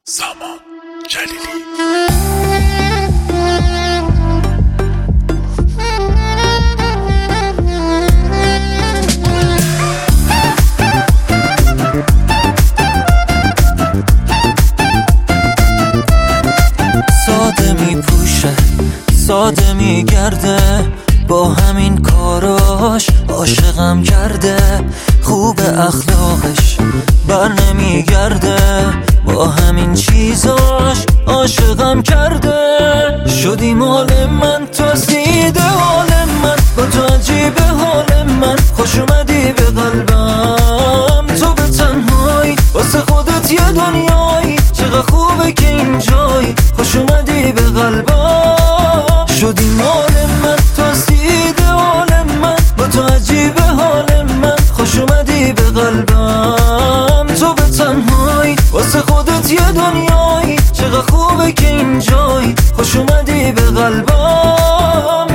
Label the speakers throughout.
Speaker 1: سامان جلیلی.
Speaker 2: ساده می پوشه ساده می گرده، با همین کاراش عاشقم کرده. خوب اخلاقش بر نمی گرده، با همین چیزاش عاشقم کرده. شدی مال من، تو دیده حال من، با تو عجیب حال من. خوش اومدی به قلبم، تو به تنهایی واسه خودت یه دنیایی. چقدر خوبه که اینجایی، خوش اومدی به قلبم. شدی مال من، تو دیده حال من، با تو عجیب حال من. خوش اومدی به قلبم، تو به تنهایی واسه خودت یه دنیایی. چقدر خوبه که اینجایی، خوش اومدی به قلبم.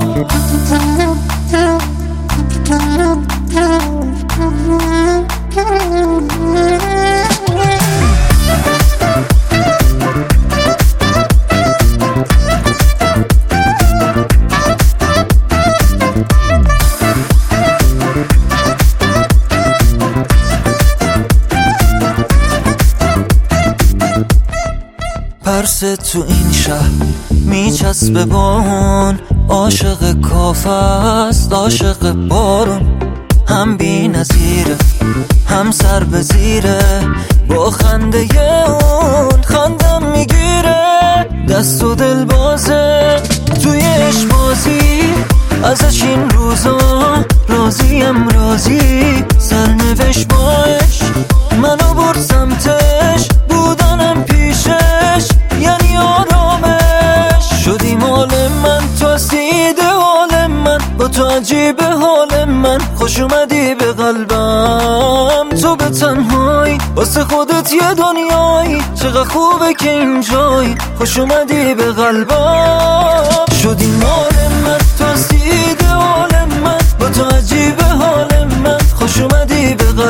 Speaker 2: پرس تو این شهر میچسبه بارون، عاشق کافه است عاشق بارون. هم بی نظیره هم سر به زیره، با خنده اون خندم میگیره. دست و دل بازه توی عشق بازی، ازش این روزا راضیم راضی. سرنوشت باش منو برد سمتش، بودنم پیشش یعنی آرامش. شدی مال من، تو دیده حال من، با تو عجیب حال من. خوش اومدی به قلبم، تو به تنهایی واسه خودت یه دنیایی. چقدر خوبه که اینجایی، خوش اومدی به قلبم. شدی مال